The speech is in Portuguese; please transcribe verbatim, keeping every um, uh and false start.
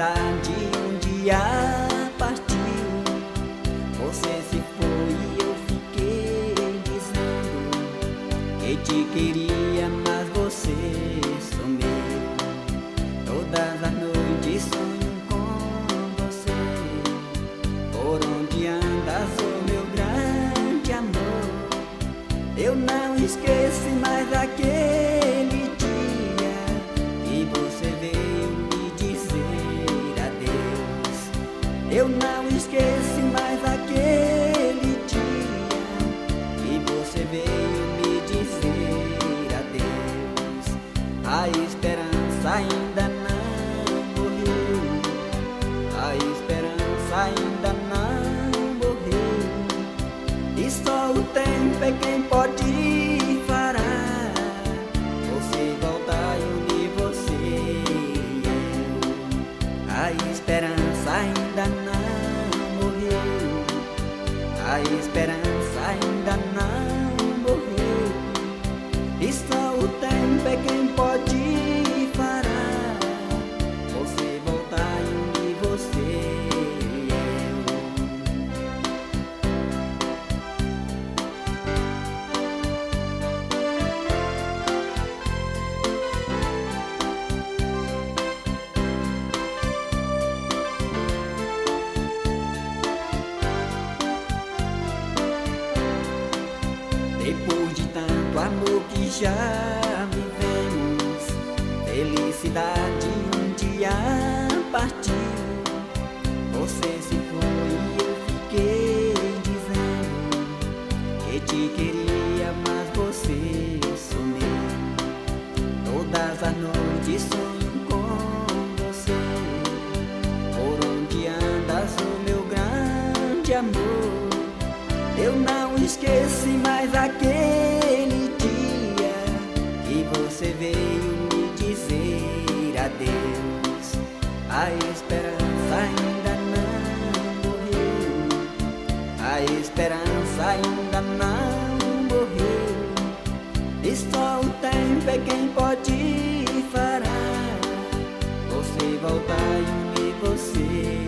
felicidade um dia partiu. Você se foi e eu fiquei dizendo que te queria, mas você sumiu. Todas as noites sonho com você. Por onde andas, oh meu grande amor? Eu não esqueci mais daquele dia que você veio me dizer adeus. Eu não esqueci mais daquele dia que você veio me dizer adeus. A esperança ainda não morreu, a esperança ainda não morreu. E só o tempo é quem pode parar você voltar e unir você e eu. A esperança ainda não morreu, a esperança ainda não morreu. E só o tempo é quem pode parar você voltar e unir você e eu. Depois de tanto amor que já vivemos, felicidade um dia partiu. Você se foi e eu fiquei dizendo que te queria, mas você sumiu. Todas as noites sonho com você. Por onde andas, oh meu grande amor? Eu não esqueci mais daquele dia que você veio me dizer adeus. A esperança ainda não morreu, a esperança ainda não morreu. E só o tempo é quem pode parar você voltar e unir você.